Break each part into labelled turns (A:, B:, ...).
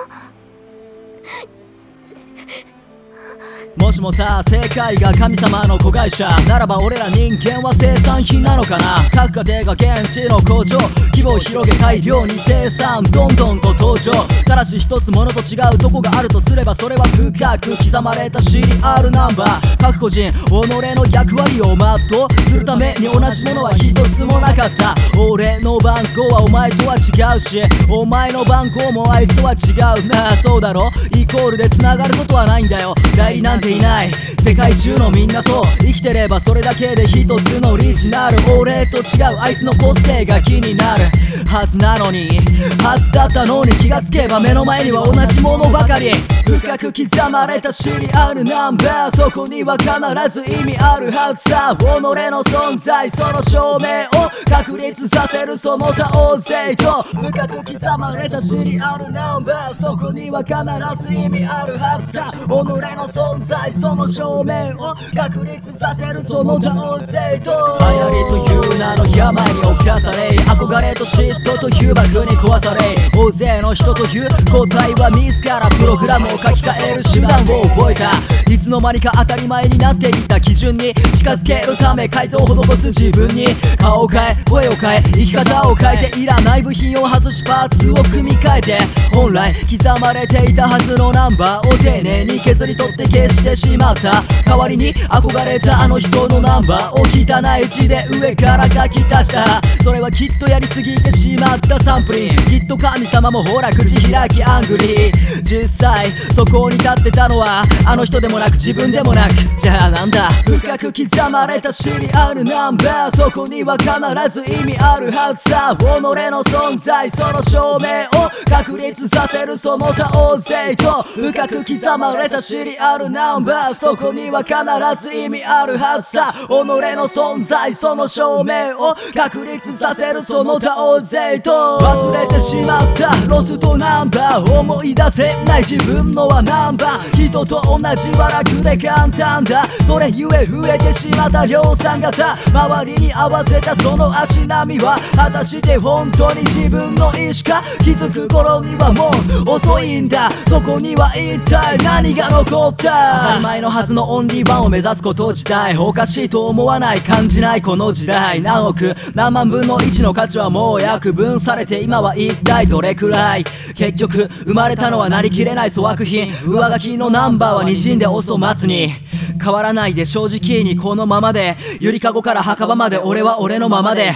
A: もしもさ、世界が神様の子会社ならば、俺ら人間は生産品なのかな。各家庭が現地の工場、規模を広げ大量に生産、どんどんと登場。ただし一つものと違うとこがあるとすれば、それは深く刻まれたシリアルナンバー。各個人己の役割を全うするために同じものは一つもなかった。俺の番号はお前とは違うし、お前の番号もあいつとは違うな。そうだろ、イコールで繋がることはないんだよ。代理なんていない、世界中のみんなそう生きてれば、それだけで一つのオリジナル。俺と違うあいつの個性が気になるはずなのに、はずだったのに、気がつけば目の前には同じものばかり。深く刻まれたシリアルナンバー、そこには必ず意味あるはずさ。己の存在その証明を確立させる、その他大勢と。深く刻まれたシリアルナンバー、そこには必ず意味あるはずさ。己の存在その証明を確立させる、その他大勢と。流行りという名の病に侵され、憧れと嫉妬というバグに壊され、大勢の人という答えは自らプログラムを書き換える手段を覚えた。いつの間にか当たり前になっていた基準に近づけるため、改造を施す自分に顔を変え、声を変え、生き方を変えて、いらない部品を外しパーツを組み替えて、本来刻まれていたはずのナンバーを丁寧に削り取って消してしまった。代わりに憧れたあの人のナンバーを汚い字で上から書き足した。それはきっとやりすぎてしまったサンプリング。きっと神様もほら口開きアングリー。実際そこに立ってたのはあの人でもなく自分でもなく、じゃあなんだ。深く刻まれたシリアルナンバー、そこには必ず意味あるはずさ。己の存在その証明を確立させる、その他大勢と。深く刻まれたシリアルナンバー、そこには必ず意味あるはずさ。己の存在その証明を確立させる、その他大勢と。忘れてしまったロストナンバー、思い出せない自分のはナンバー。人と同じは楽で簡単だ、それゆえ増えてしまった量産型。周りに合わせたその足並みは果たして本当に自分の意思か。気づく頃にはもう遅いんだ、そこには一体何が残った。当たり前のはずのオンリーワンを目指すこと自体おかしいと思わない、感じないこの時代。何億何万分の1の価値はもう約分されて、今は一体どれくらい。結局生まれたのはなりきれない粗悪品、上書きのナンバーは滲んでお粗末に。変わらないで正直にこのままで、ゆりかごから墓場まで俺は俺のままで。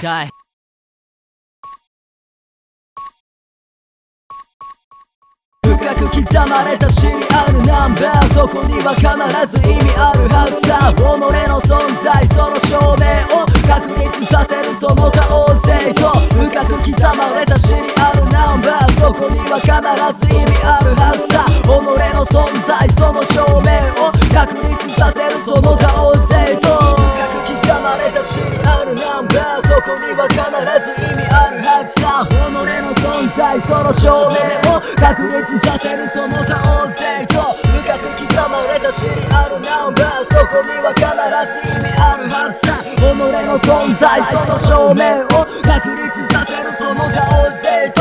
A: 深く刻まれたシリアルナンバー、そこには必ず意味あるはずさ。己の存在その証明を確立させる、その他大勢と。深く刻まれたシリアルナンバー、そこには必ず意味あるはずさ。己の存在その証明を確立させる、その他大勢と。深く刻まれたシリアルナンバー、そこには必ず意味あるはずさ。己の存在その証明を確立させる、その他大勢と。深く刻まれたシリアルナンバー、そこには必ず意味あるはずさ。己の存在その証明を確立させる、その他大勢と。